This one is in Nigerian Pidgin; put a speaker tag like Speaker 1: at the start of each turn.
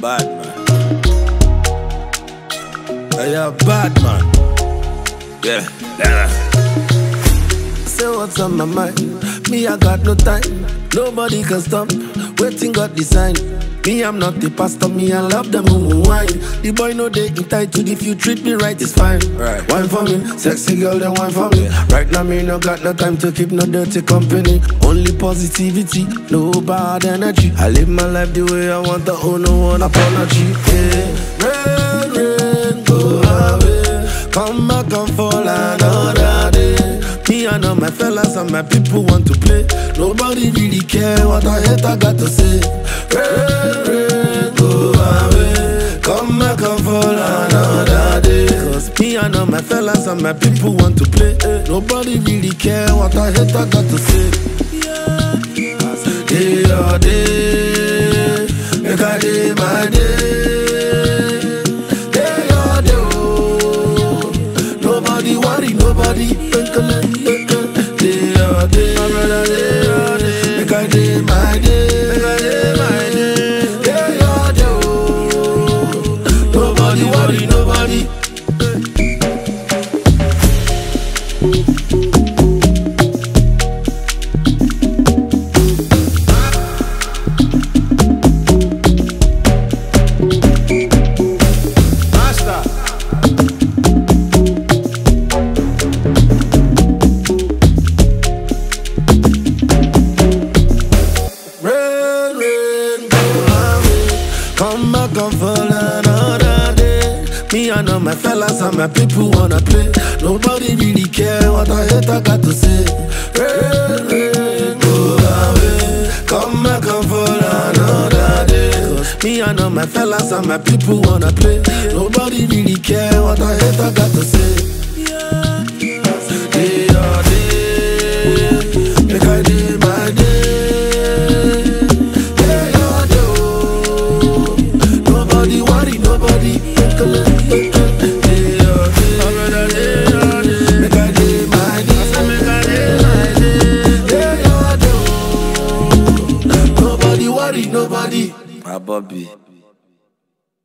Speaker 1: bad man. Hey, you're bad man. Yeah, yeah.
Speaker 2: Say what's on my mind. Me, I got no time. Nobody can stop. Waiting God design. Me, I'm not the pastor. Me, I love them who wine. The boy know they entitled. If you treat me right, it's fine.
Speaker 1: Right.
Speaker 2: Wine for me, sexy girl, then wine for me. Right now, me no got no time to keep no dirty company. Only positivity, no bad energy. I live my life the way I want. I owe no one apology. Yeah. Rain, rain, go away. Come back and fall another day. Me and all my fellas and my people want to play. Nobody really care what I hate, I got to say. Rain, rain, go away. Come back and fall another day. Cause me and all my fellas and my people want to play. Nobody really care what I hate, I got to say. Day or day, make I day my day. Day or day, oh. Nobody worry, nobody twinkle. Day or day, my brother, day or day, make I day my day. Make I day my day. Day or day, oh. Nobody worry, nobody. Come back and fall another day. Me and all my fellas and my people wanna play. Nobody really care what I hate, I got to say. Rain, rain, go away. Come back and fall another day. Cause me and all my fellas and my people wanna play. Nobody really care what I hate.